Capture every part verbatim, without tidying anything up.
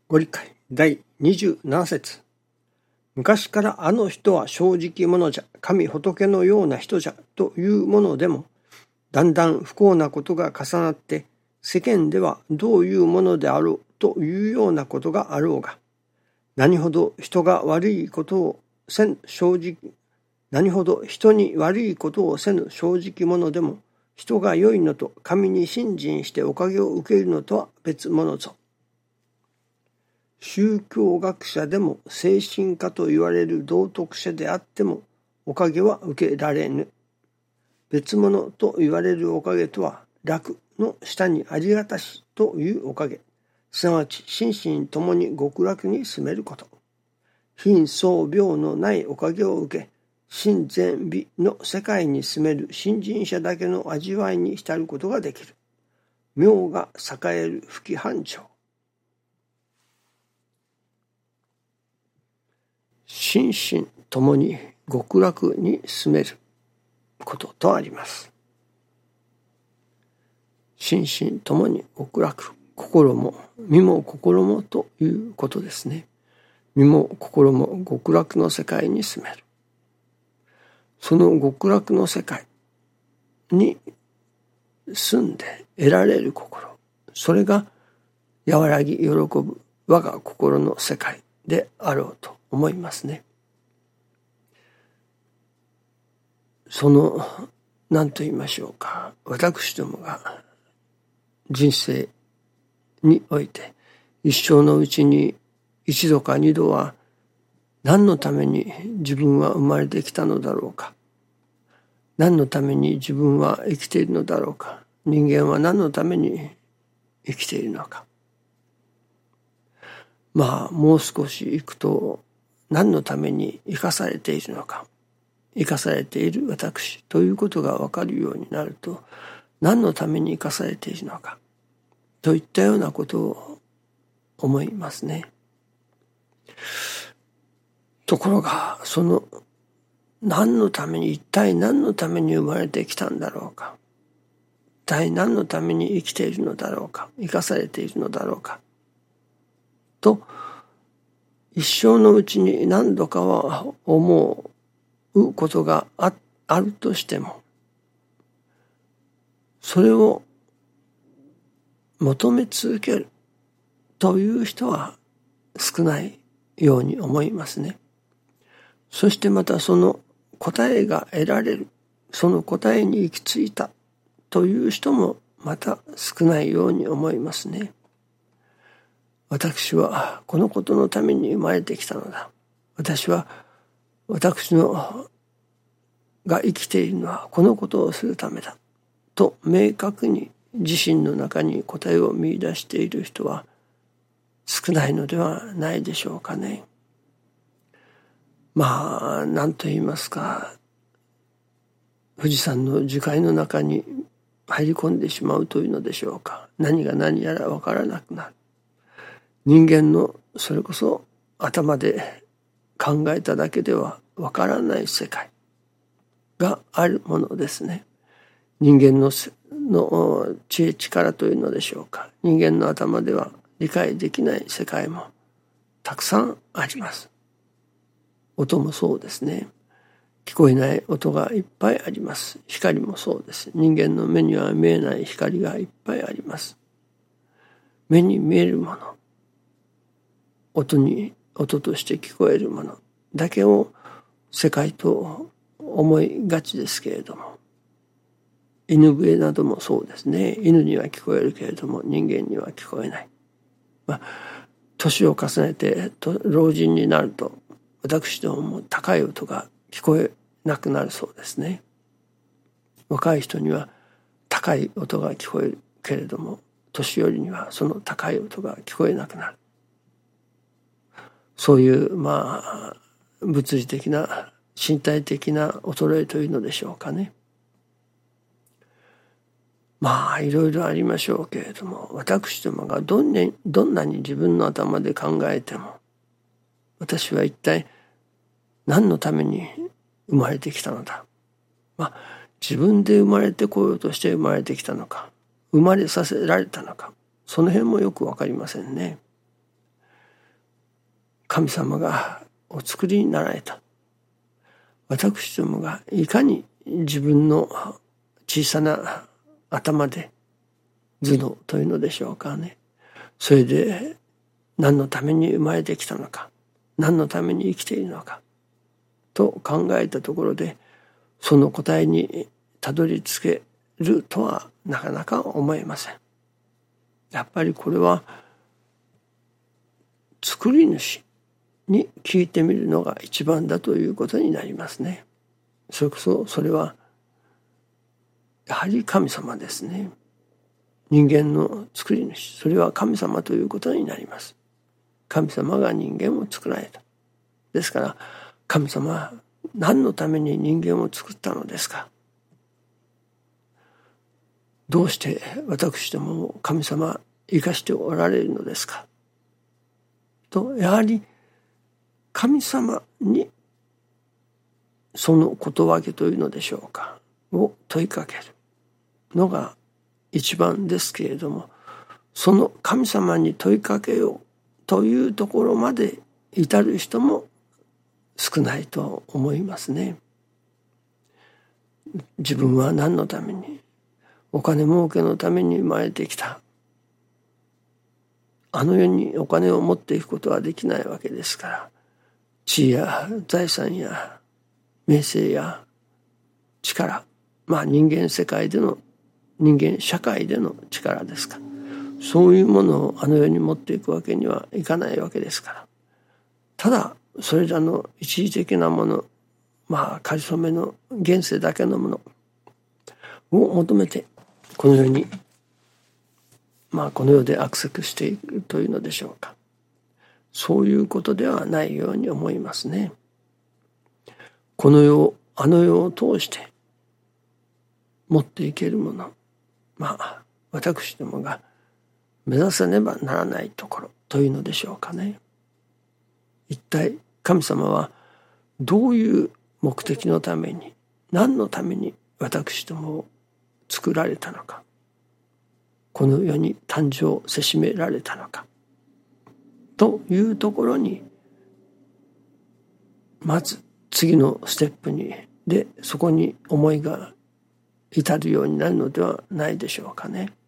ご理解だいにじゅうなな節。昔からあの人は正直者じゃ、神仏のような人じゃというものでも、だんだん不幸なことが重なって世間ではどういうものであろうというようなことがあろうが、何ほど人が悪いことをせぬ正直、何ほど人に悪いことをせぬ正直者でも、人が良いのと神に信心しておかげを受けるのとは別物ぞ。宗教学者でも精神科と言われる道徳者であってもおかげは受けられぬ。別物と言われるおかげとは楽の下にありがたしというおかげ、すなわち心身ともに極楽に住めること。貧相病のないおかげを受け、真善美の世界に住める信心者だけの味わいに浸ることができる。妙が栄える不規範調。心身ともに極楽に住めることとあります。心身ともに極楽、心も身も心もということですね。身も心も極楽の世界に住める。その極楽の世界に住んで得られる心、それが和らぎ喜ぶ我が心の世界であろうと思いますね。その何と言いましょうか、私どもが人生において一生のうちに一度か二度は何のために自分は生まれてきたのだろうか、何のために自分は生きているのだろうか、人間は何のために生きているのか。まあもう少し行くと何のために生かされているのか、生かされている私ということが分かるようになると、何のために生かされているのかといったようなことを思いますね。ところがその何のために、一体何のために生まれてきたんだろうか、一体何のために生きているのだろうか、生かされているのだろうかと一生のうちに何度かは思うことが あ, あるとしても、それを求め続けるという人は少ないように思いますね。そしてまたその答えが得られる、その答えに行き着いたという人もまた少ないように思いますね。私はこのことのために生まれてきたのだ。私は私のが生きているのはこのことをするためだと明確に自身の中に答えを見出している人は少ないのではないでしょうかね。まあ何と言いますか、富士山の樹海の中に入り込んでしまうというのでしょうか。何が何やら分からなくなる。人間のそれこそ頭で考えただけでは分からない世界があるものですね。人間のの知恵力というのでしょうか。人間の頭では理解できない世界もたくさんあります。音もそうですね。聞こえない音がいっぱいあります。光もそうです。人間の目には見えない光がいっぱいあります。目に見えるもの、音に音として聞こえるものだけを世界と思いがちですけれども、犬笛などもそうですね。犬には聞こえるけれども人間には聞こえない。まあ年を重ねてと老人になると私どもも高い音が聞こえなくなるそうですね。若い人には高い音が聞こえるけれども年寄りにはその高い音が聞こえなくなる。そういうまあ物理的な身体的な衰えというのでしょうかね。まあいろいろありましょうけれども、私どもがどんなに、どんなに自分の頭で考えても、私は一体何のために生まれてきたのだ。まあ自分で生まれてこようとして生まれてきたのか、生まれさせられたのか、その辺もよくわかりませんね。 神様がお作りになられた。私どもがいかに自分の小さな頭で頭脳というのでしょうかね。それで何のために生まれてきたのか、何のために生きているのかと考えたところで、その答えにたどり着けるとはなかなか思えません。やっぱりこれは作り主に聞いてみるのが一番だということになりますね。それこそそれはやはり神様ですね。人間の作り主、それは神様ということになります。神様が人間を作られた。ですから神様は何のために人間を作ったのですか。どうして私ども神様生かしておられるのですかと、やはり神様にそのことわけというのでしょうかを問いかけるのが一番ですけれども、その神様に問いかけようというところまで至る人も少ないと思いますね。自分は何のために、お金儲けのために生まれてきた。あの世にお金を持っていくことはできないわけですから、地位や財産や名声や力、まあ人間世界での、人間社会での力ですか。そういうものをあの世に持っていくわけにはいかないわけですから。ただそれらの一時的なもの、まあ仮初めの現世だけのものを求めてこの世に、まあこの世でアクセスしていくというのでしょうか。そういうことではないように思いますね。この世をあの世を通して持っていけるもの、まあ私どもが目指さねばならないところというのでしょうかね。一体神様はどういう目的のために、何のために私どもを作られたのか、この世に誕生せしめられたのかというところに、まず次のステップにでそこに思いが至るようになるのではないでしょうかね。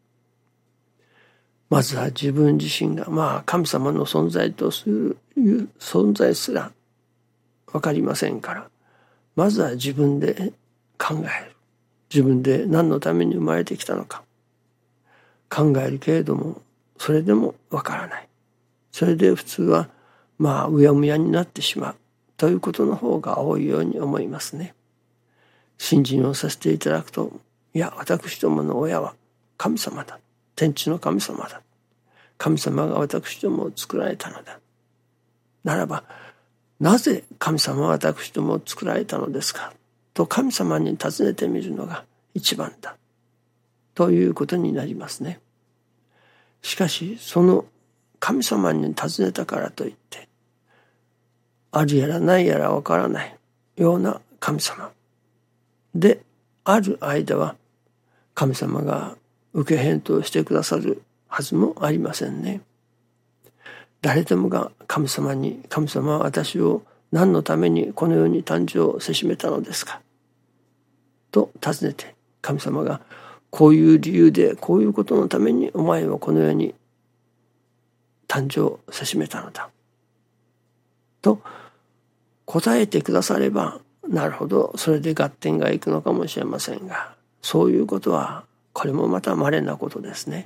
まずは自分自身が、まあ神様の存在とするいう存在すら分かりませんから、まずは自分で考える。自分で何のために生まれてきたのか考えるけれども、それでも分からない。それで普通はまあうやむやになってしまうということの方が多いように思いますね。信心をさせていただくと、いや私どもの親は神様だ、天地の神様だ、神様が私どもを作られたのだ。ならばなぜ神様は私どもを作られたのですかと神様に尋ねてみるのが一番だということになりますね。しかしその神様に尋ねたからといって、あるやらないやらわからないような神様である間は、神様が受け返答してくださるはずもありませんね。誰でもが神様に、神様は私を何のためにこの世に誕生せしめたのですかと尋ねて、神様がこういう理由でこういうことのためにお前をこの世に誕生せしめたのだと答えてくだされば、なるほど、それで合点がいくのかもしれませんが、そういうことはこれもまた稀なことですね。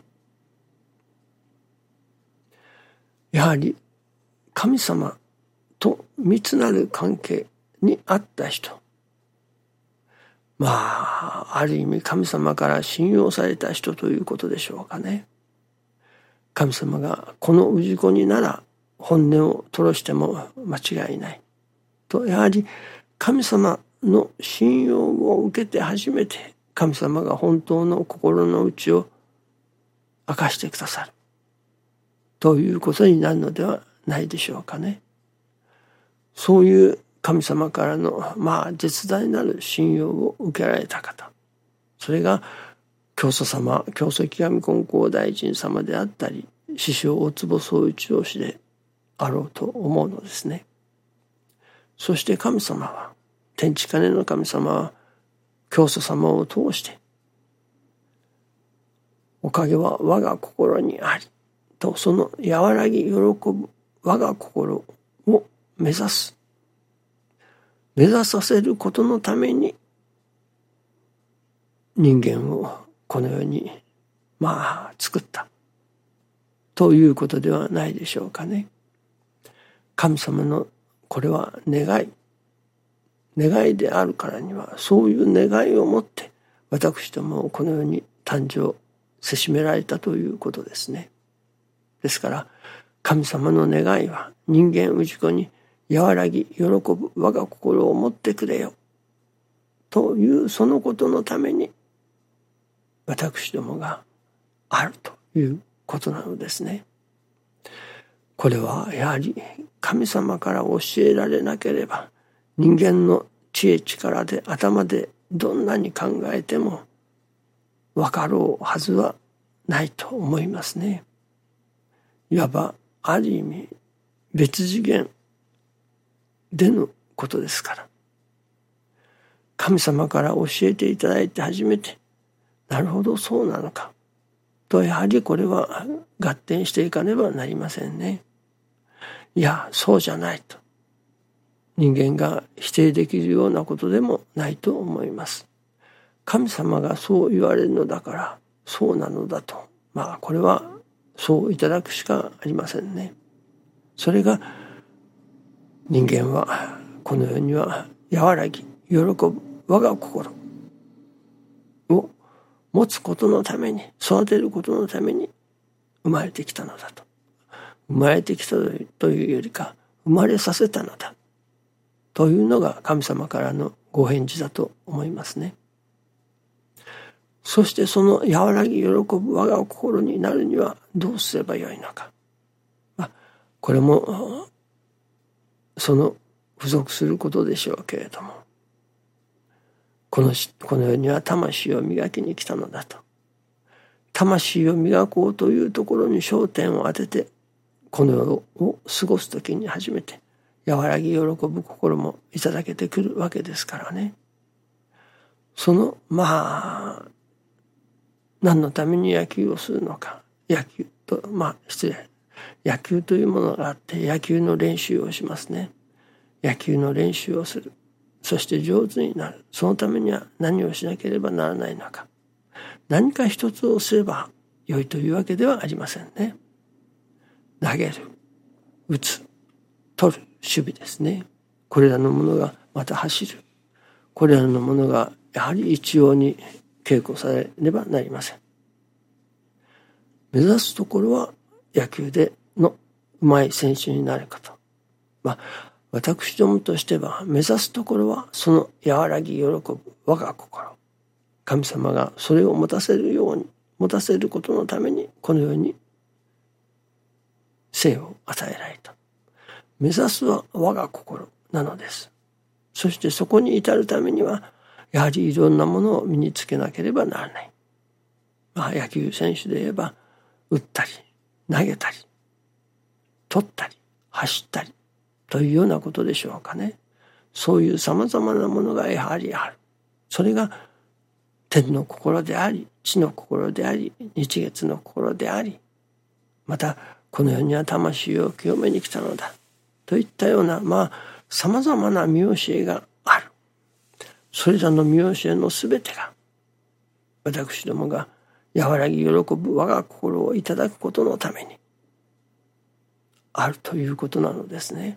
やはり神様と密なる関係にあった人、まあある意味神様から信用された人ということでしょうかね。神様がこの氏子になら本音を吐露しても間違いないと、やはり神様の信用を受けて初めて神様が本当の心の内を明かしてくださるということになるのではないでしょうかね。そういう神様からのまあ絶大なる信用を受けられた方、それが教祖様、教祖極神金光大臣様であったり、師匠大坪宗一郎氏であろうと思うのですね。そして神様は、天地金の神様は、教祖様を通して、おかげは我が心にあり、とその和らぎ喜ぶ我が心を目指す。目指させることのために、人間をこの世に、まあ、作った。ということではないでしょうかね。神様のこれは願い。願いであるからには、そういう願いを持って、私どもをこの世に誕生せしめられたということですね。ですから、神様の願いは人間氏子に和らぎ喜ぶ我が心を持ってくれよ。というそのことのために、私どもがあるということなのですね。これはやはり神様から教えられなければ、人間の知恵力で頭でどんなに考えても分かろうはずはないと思いますね。いわばある意味別次元でのことですから、神様から教えていただいて初めて、なるほどそうなのかと、やはりこれは合点していかねばなりませんね。いや、そうじゃないと、人間が否定できるようなことでもないと思います。神様がそう言われるのだからそうなのだと、まあこれはそういただくしかありませんね。それが人間はこの世には和らぎ喜ぶ我が心を持つことのために、育てることのために生まれてきたのだと。生まれてきたというよりか、生まれさせたのだというのが神様からのご返事だと思いますね。そしてその和らぎ喜ぶ我が心になるにはどうすればよいのか。まあ、これもその付属することでしょうけれども、このこの世には魂を磨きに来たのだと。魂を磨こうというところに焦点を当てて、この世を過ごすときに初めて和らぎ喜ぶ心もいただけてくるわけですからね。そのまあ何のために野球をするのか。野球とまあ失礼野球というものがあって、野球の練習をしますね。野球の練習をする。そして上手になる。そのためには何をしなければならないのか。何か一つをすれば良いというわけではありませんね。投げる、打つ、取る、守備ですね。これらのものがまた走る。これらのものがやはり一様に稽古されねばなりません。目指すところは野球でのうまい選手になること。まあ私どもとしては目指すところはその和らぎ喜ぶ我が心。神様がそれを持たせるように、持たせることのためにこの世に生を与えられた。目指すは我が心なのです。そしてそこに至るためにはやはりいろんなものを身につけなければならない。まあ野球選手で言えば打ったり投げたり取ったり走ったりというようなことでしょうかね。そういうさまざまなものがやはりある。それが天の心であり、地の心であり、日月の心であり、またこの世には魂を清めに来たのだといったような、まあさまざまな見教えがある。それらの見教えのすべてが私どもが和らぎ喜ぶ我が心をいただくことのためにあるということなのですね。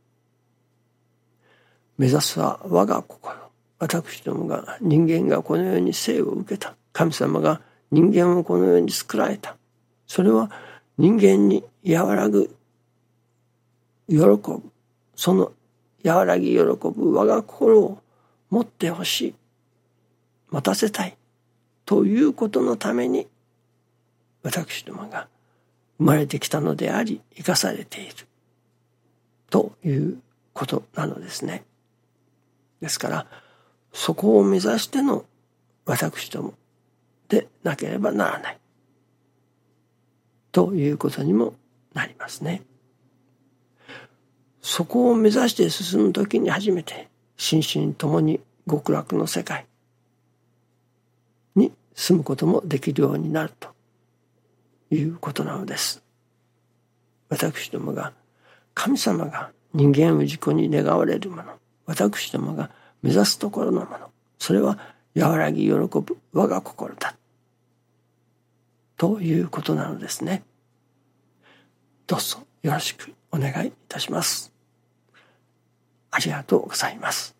目指すは我が心。私どもが人間がこの世に生を受けた。神様が人間をこの世に作られた。それは人間に和らぐ喜ぶ。その和らぎ喜ぶ我が心を持ってほしい。持たせたい。ということのために私どもが生まれてきたのであり、生かされている。ということなのですね。ですから、そこを目指しての私どもでなければならない。ということにもなりますね。 そこを目指して進むときに初めて心身ともに極楽の世界に住むこともできるようになるということなのです。私どもが、神様が人間を自己に願われるもの、私どもが目指すところのもの、それは和らぎ喜ぶ我が心だということなのですね。どうぞよろしくお願いいたします。ありがとうございます。